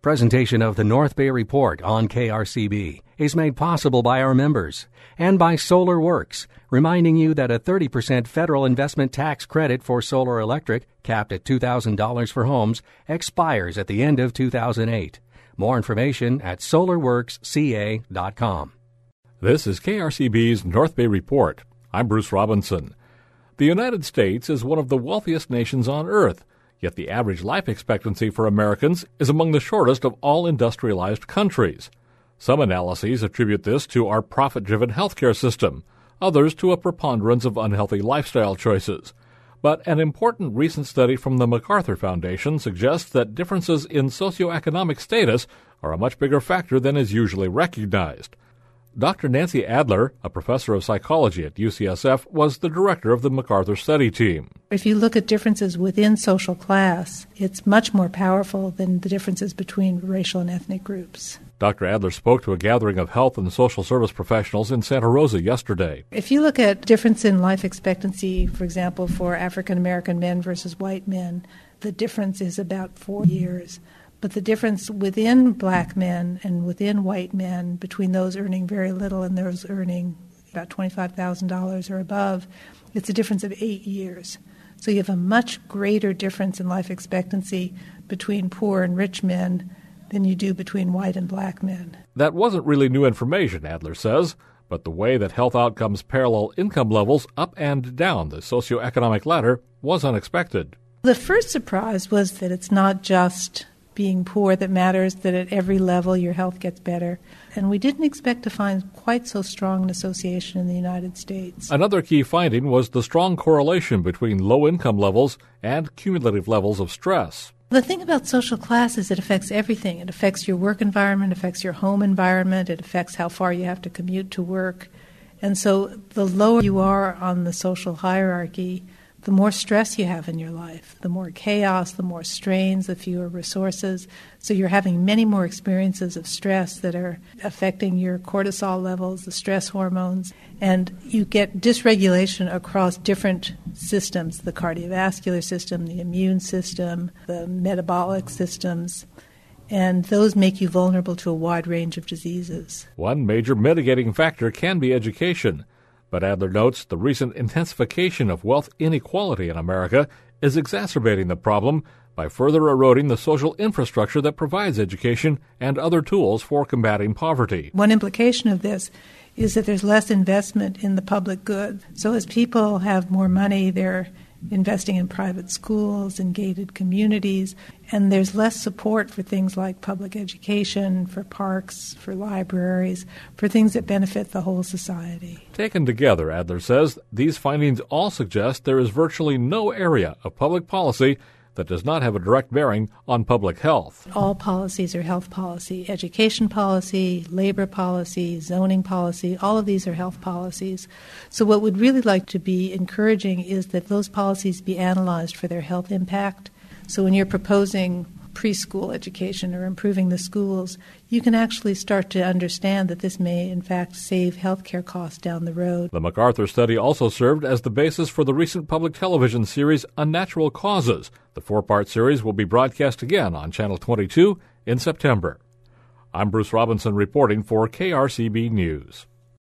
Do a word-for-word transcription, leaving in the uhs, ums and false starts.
Presentation of the North Bay Report on K R C B is made possible by our members and by Solar Works, reminding you that a thirty percent federal investment tax credit for solar electric, capped at two thousand dollars for homes, expires at the end of two thousand eight. More information at solar works c a dot com. This is K R C B's North Bay Report. I'm Bruce Robinson. The United States is one of the wealthiest nations on Earth, yet the average life expectancy for Americans is among the shortest of all industrialized countries. Some analyses attribute this to our profit-driven healthcare system, others to a preponderance of unhealthy lifestyle choices. But an important recent study from the MacArthur Foundation suggests that differences in socioeconomic status are a much bigger factor than is usually recognized. Doctor Nancy Adler, a professor of psychology at U C S F, was the director of the MacArthur study team. If you look at differences within social class, it's much more powerful than the differences between racial and ethnic groups. Doctor Adler spoke to a gathering of health and social service professionals in Santa Rosa yesterday. If you look at difference in life expectancy, for example, for African American men versus white men, the difference is about four years. But the difference within black men and within white men, between those earning very little and those earning about twenty-five thousand dollars or above, it's a difference of eight years. So you have a much greater difference in life expectancy between poor and rich men than you do between white and black men. That wasn't really new information, Adler says, but the way that health outcomes parallel income levels up and down the socioeconomic ladder was unexpected. The first surprise was that it's not just being poor that matters, that at every level your health gets better. And we didn't expect to find quite so strong an association in the United States. Another key finding was the strong correlation between low income levels and cumulative levels of stress. The thing about social class is it affects everything. It affects your work environment, it affects your home environment, it affects how far you have to commute to work. And so the lower you are on the social hierarchy, the more stress you have in your life, the more chaos, the more strains, the fewer resources. So you're having many more experiences of stress that are affecting your cortisol levels, the stress hormones, and you get dysregulation across different systems, the cardiovascular system, the immune system, the metabolic systems, and those make you vulnerable to a wide range of diseases. One major mitigating factor can be education. But Adler notes the recent intensification of wealth inequality in America is exacerbating the problem by further eroding the social infrastructure that provides education and other tools for combating poverty. One implication of this is that there's less investment in the public good. So as people have more money, they're investing in private schools and gated communities, and there's less support for things like public education, for parks, for libraries, for things that benefit the whole society. Taken together, Adler says, these findings all suggest there is virtually no area of public policy that does not have a direct bearing on public health. All policies are health policy. Education policy, labor policy, zoning policy, all of these are health policies. So what we'd really like to be encouraging is that those policies be analyzed for their health impact. So when you're proposing preschool education or improving the schools, you can actually start to understand that this may, in fact, save healthcare costs down the road. The MacArthur study also served as the basis for the recent public television series Unnatural Causes. The four-part series will be broadcast again on Channel twenty-two in September. I'm Bruce Robinson reporting for K R C B News.